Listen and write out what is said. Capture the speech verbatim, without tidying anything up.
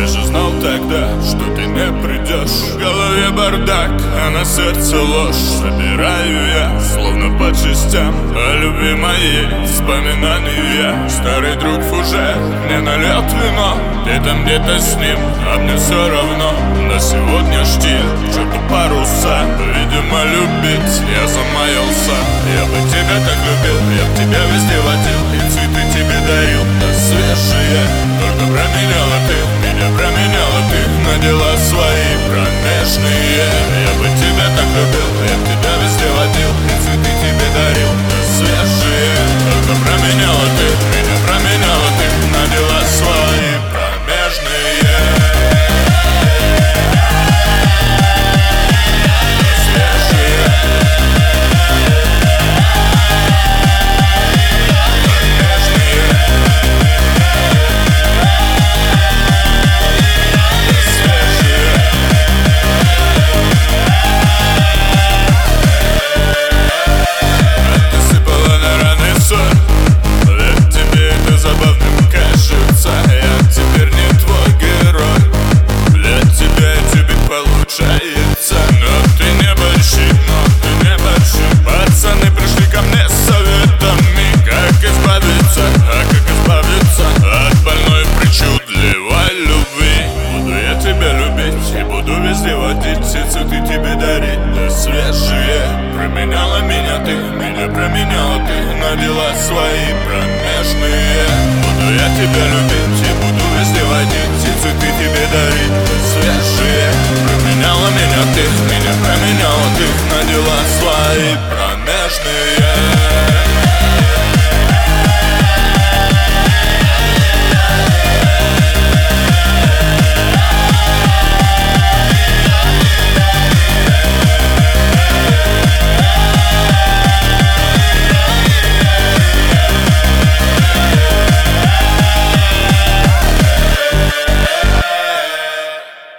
Я же знал тогда, что ты не придешь. В голове бардак, а на сердце ложь. Собираю я, словно по частям, о любви моей вспоминания. Старый друг фужер мне налет вино. Ты там где-то с ним, а мне все равно. На сегодня штиль, черту паруса. Видимо, любить я замаялся. Я бы тебя так любил, я б тебя везде водил и цветы тебе дарил, да свежие. Только променяла ты, меня променяла ты на дела свои промежные. Я бы тебя так любил, я б тебя везде водил и цветы тебе дарил, да свежие. Только променяла ты, меня променяла ты на дела свои промежные. Но ты не борщи, но ты не борщи. Пацаны пришли ко мне с советами, как избавиться, а как избавиться от больной причудливой любви. Буду я тебя любить и буду везде водить, все цветы тебе дарить, да свежие. Променяла меня ты, меня променяла ты на дела свои промежные. Буду я тебя любить и буду везде водить, все цветы тебе дарить, да свежие. Променяла меня ты, меня променяла ты на дела свои промежные.